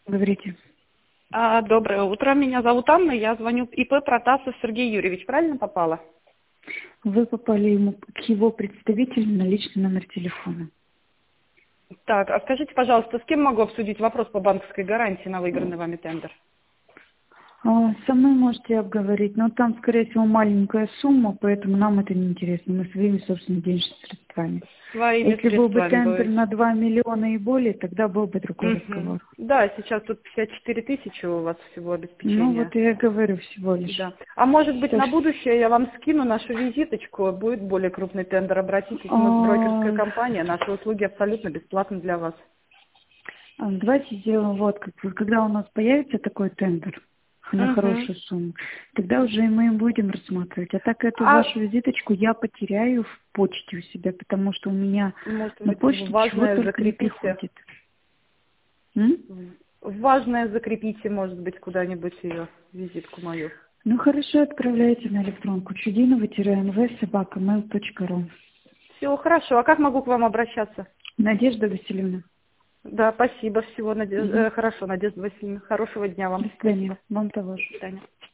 Говорите. Доброе утро, меня зовут Анна, я звоню ИП Протасов Сергей Юрьевич, правильно попала? Вы попали к его представителю на личный номер телефона. Так, а скажите, пожалуйста, с кем могу обсудить вопрос по банковской гарантии на выигранный вами тендер? Со мной можете обговорить, но там, скорее всего, маленькая сумма, поэтому нам это не интересно. Мы своими собственными денежными средствами. Своими Если был бы средствами, то тендер есть. на 2 миллиона и более, тогда был бы другой разговор. Да, сейчас тут 54 тысячи у вас всего Ну обеспечения. вот я и говорю всего лишь. Да. А может быть, Так на что, будущее я вам скину нашу визиточку, будет более крупный тендер, обратитесь, мы брокерская компания, наши услуги абсолютно бесплатны для вас. Давайте сделаем вот как. Вот когда у нас появится такой тендер на Мгм. хорошую сумму, тогда уже и мы будем рассматривать. А так эту А вашу визиточку я потеряю в почте у себя, потому что у меня может на быть, почте чего важное только не закрепите? приходит. М? Важное закрепите, может быть, куда-нибудь ее, визитку мою. Ну хорошо, отправляйте на электронку chudinova-nv@mail.ru. Все, хорошо. А как могу к вам обращаться? Надежда Васильевна. Да, спасибо. Всего, Мгм. хорошо, Надежда Васильевна. Хорошего дня вам. До свидания. Спасибо. Вам того До же. свидания.